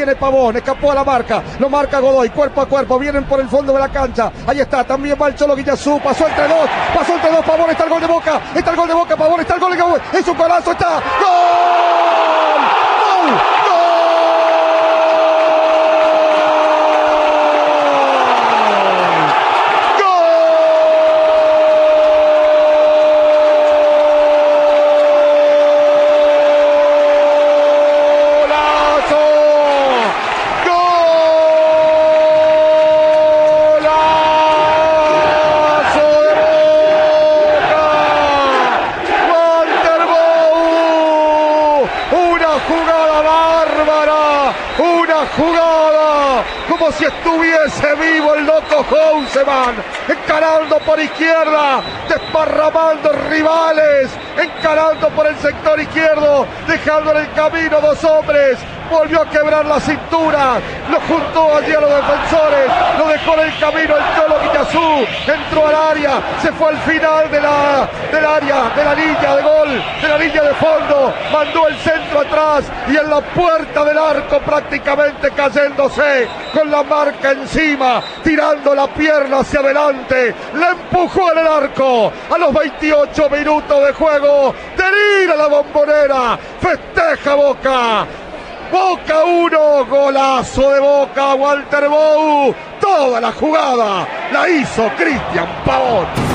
viene Pavón, escapó a la marca, lo marca Godoy, cuerpo a cuerpo, vienen por el fondo de la cancha, ahí está, también va el Cholo Guillazú, pasó entre dos, Pavón, está el gol de Boca, Pavón, está el gol de Boca, es un golazo, está, ¡gol! ¡Gol! ¡Gol! Jugada como si estuviese vivo el loco Houseman, encarando por izquierda, desparramando rivales, encarando por el sector izquierdo, dejando en el camino dos hombres, volvió a quebrar la cintura, lo juntó allí a los defensores, lo dejó en el camino el Cholo Guillazú, entró al área, se fue al final del área, de la línea de gol, de la línea de fondo, mandó el centro atrás y en la puerta del arco prácticamente cayéndose, con la marca encima, tirando la pierna hacia adelante, le empujó en el arco, a los 28 minutos de juego, tira la Bombonera, festeja Boca, Boca 1, golazo de Boca, Walter Bou, toda la jugada la hizo Cristian Pavón.